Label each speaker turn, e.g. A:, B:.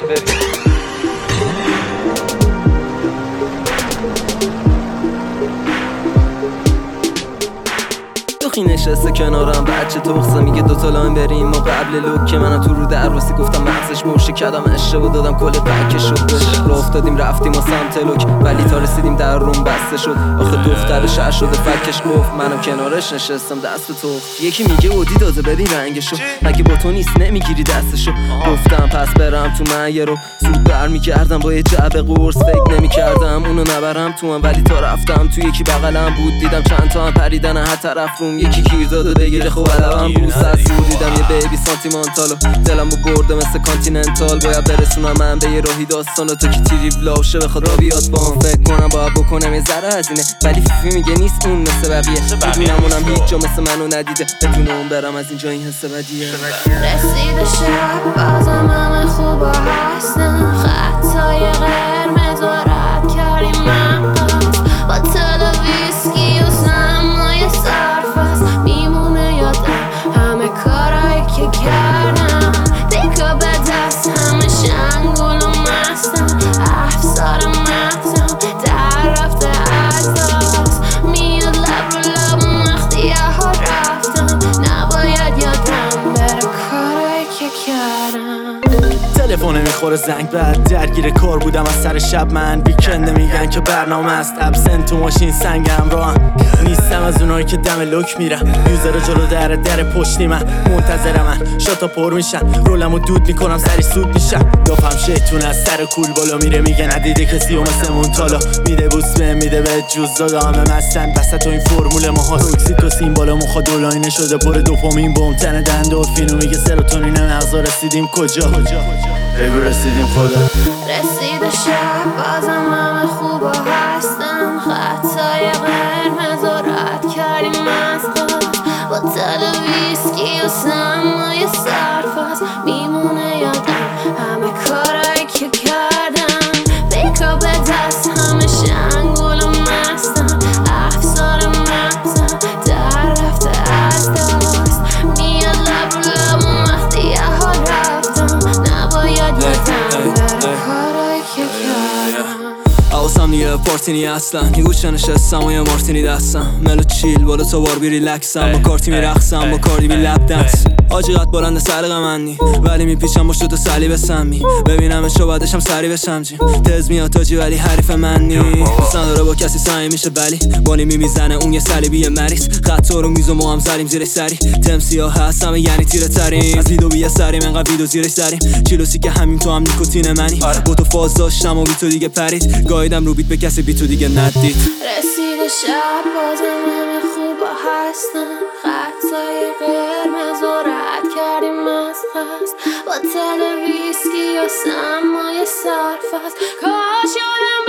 A: دوخی نشسته کنارم بچه تخصه میگه دوتا لاین بریم ما قبل لوک که منم تو رو درواسی گفتم مغزش مرشه کردم اشتباه دادم کل پکه شد بش راه افتادیم رفتیم و سمت لوک ولی تا رسیدیم در روم بسته شد آخه دختر شهر شده فکش گفت منم کنارش نشستم دست تو یکی میگه اودی داده ببین رنگشو مگه با تو نیست نمیگیری دستشو گفتم پس برم تو من یه رو زود برمیگردم با یه جعبه قرص فکر نمیکردم اونو نبرم تو هم ولی تا رفتم تو یکی بغلم بود دیدم چند تا هم پریدن هر طرف روم یکی گیر داده بگیره خب علوم بوس از دور دیدم یه بیبی سانتیمانتالو دلمو برده مثل کانتیننتال باید برسونم من به یه راهی داستانو تو که تیری بلاوشه بخواد را بیاد بام فکر کنم باید بکنم یه ذره هزینه ولی فیفی میگه نیست اون مثل بقیه میدونم اونم هیچ جا مثل منو ندیده بدون اون برم از اینجا این حس بدیه
B: رسیده شب بازم همه خوبا هستن خطای قرمز و رد کردیم مقاس با تل ویسکی و سمای سرفست میمونه یادم همه کارایی که کردم دیگه به دست همه شنگول و مستم افسار مغزم در رفته عزاز میاد لب رو لب وقتی یه ها رفتم نباید یادم بره کارایی که کردم
C: تلفن میخوره زنگ بعد درگیر کار بودم از سر شب من ویکنده میگن که برنامه است ابسنت تو ماشین سنگم راهم نیستم از اونایی که دم لوک میرن یوزر جلو در پشتی من منتظر من شاتا پر میشن رولمو دود میکنم سری سود میشن دافم شیطون از سر کول بالا میره میگه ندیده کسی و مثل مونتالا میده بوس به میده به جوز دادا همه مستن وسط این فرمول ماها اکسیتوسین بالا مخا دولاینه شده پر دوپامین بومتن دندورفین و میگه سروتونین مغزا رسیدیم کجا بگو رسیدیم خدا
B: رسیده شب بازم همه خوبا هستن خطای قرمز و رد کردیم از قاس با تل ویسکی و سمای سرفاز میمونه یادم همه کارایی که کردم بیکا به دست همه شنگول و مستم افسار مغزم در رفته از دست میاد لب رو لب وقتی یه ها رفتم نباید یادم بره کارایی که کردم
A: حواسم دیگه پارتینی اصلا یه گوشه نشستم و یه مارتینی دستم ملو چیل بالا تا بار بی ریلکسم با کارتی میرقصم با کاردی بی لب دنس آجی قد بلند سر غمنی ولی میپیچم با شد و سلی به سمی ببینمش و بعدشم سری بشم جیم تز میاد تاجی ولی حریف من نیست دوست نداره با کسی سعی میشه ولی بانی میزنه اون یه صلیبی مریض خط رو میز و ما هم زدیم زیر سری تمسیا هستم یعنی تیره ترین از ویدو بیه سریم انقدر ویدو زیرش سریم چیلوسی که همین تو هم نیکوتین منی با تو فاز داشتم و بی تو دیگه پرید گایدم رو بیت به کسی بی تو دیگه ندید
B: رسیده شب بازم همه خوبا هستن خطای قرمز و رد کردیم از قصد با تل ویسکی و سمای سرفست کاش یادم